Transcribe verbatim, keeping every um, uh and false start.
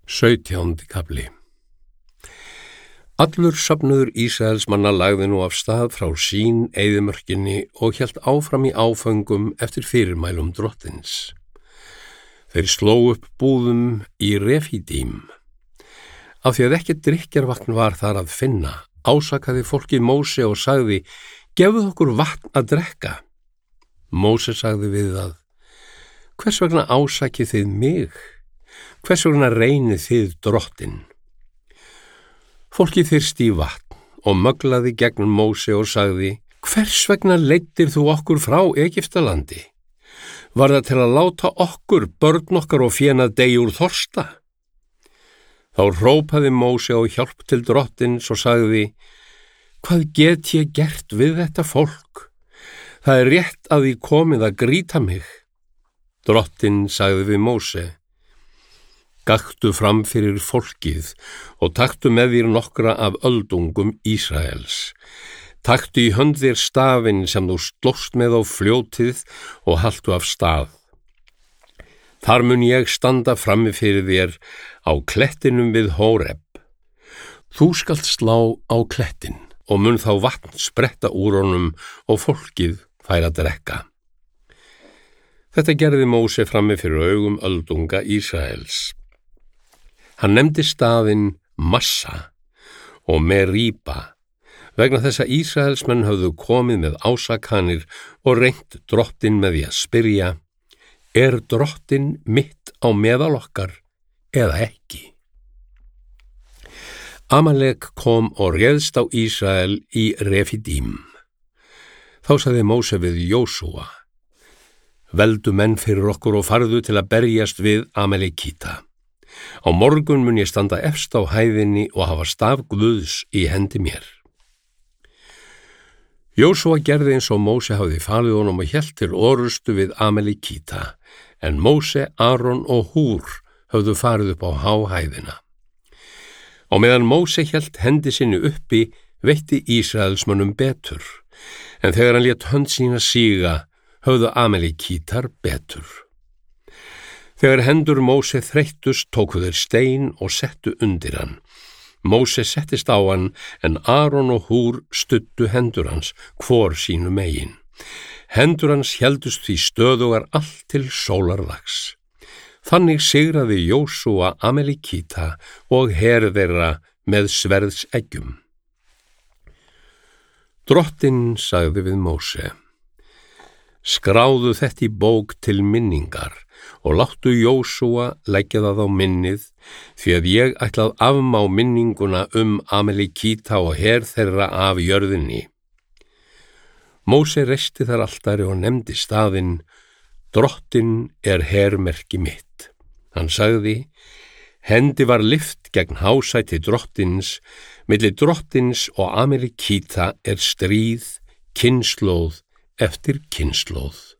Sautjándi kafli. Allur safnaður Ísraelsmanna lagði nú af stað frá sín eyðimörkinni og hélt áfram í áföngum eftir fyrirmælum drottins. Þeir sló upp búðum í Refídím. Af því að ekkert drykkjarvatn var þar að finna, ásakaði fólkið Móse og sagði: gefðu okkur vatn að drekka. Móse sagði við það: hvers vegna ásakið þið mig? Hvers vegna reynið þið drottinn? Fólkið þyrsti í vatn og möglaði gegn Móse og sagði: hvers vegna leiddir þú okkur frá Egyptalandi? Var það til að láta okkur, börn okkar og féna deyja úr þorsta? Þá hrópaði Móse á hjálp til drottins og sagði: hvað get ég gert við þetta fólk? Það er rétt að því komið að grýta mig. Drottinn sagði við Móse: gaktu fram fyrir fólkið og taktu með þér nokkra af öldungum Ísraels. Taktu í hönd þér stafinn sem þú slóst með á fljótið og haltu af stað. Þar mun ég standa frammi fyrir þér á klettinum við Hóreb. Þú skalt slá á klettin og mun þá vatn spretta úr honum og fólkið fær að drekka. Þetta gerði Móse frammi fyrir augum öldunga Ísraels. Hann nefndi staðinn Massa og Meríba vegna þess að Ísraelsmenn höfðu komið með ásakanir og reynt drottinn með því að spyrja: er drottinn mitt á meðal okkar eða ekki? Amalek kom og réðst á Ísrael í Refídím. Þá sagði Móse við Jósúa: veldu menn fyrir okkur og farðu til að berjast við Amalekíta. Á morgun mun ég standa efst á hæðinni og hafa staf Guðs í hendi mér. Jósúa gerði eins og Móse hafði falið honum og hélt til orustu við Amalekíta, en Móse, Aron og Húr höfðu farið upp á háhæðina. Á meðan Móse hélt hendi sinni uppi veitti Ísraelsmönnum betur, en þegar hann lét hönd sína síga höfðu Amalekítar betur. Þegar hendur Móse þreyttust tóku þeir stein og settu undir hann. Móse settist á hann, en Aron og Húr studdu hendur hans, hvor sínu megin. Hendur hans héldust því stöðugar allt til sólarlags. Þannig sigraði Jósúa Amalekíta og her þeirra með sverðseggjum. Drottinn sagði við Móse: skráðu þetta í bók til minningar og láttu Jósúa leggja það á minnið, því að ég ætla að afmá minninguna um Amalekíta og her þeirra af jörðinni. Móse reisti þar altari og nefndi staðinn: drottinn er hermerki mitt. Hann sagði: hendi var lyft gegn hásæti drottins, milli drottins og Amalekíta er stríð, kynslóð eftir kynslóð.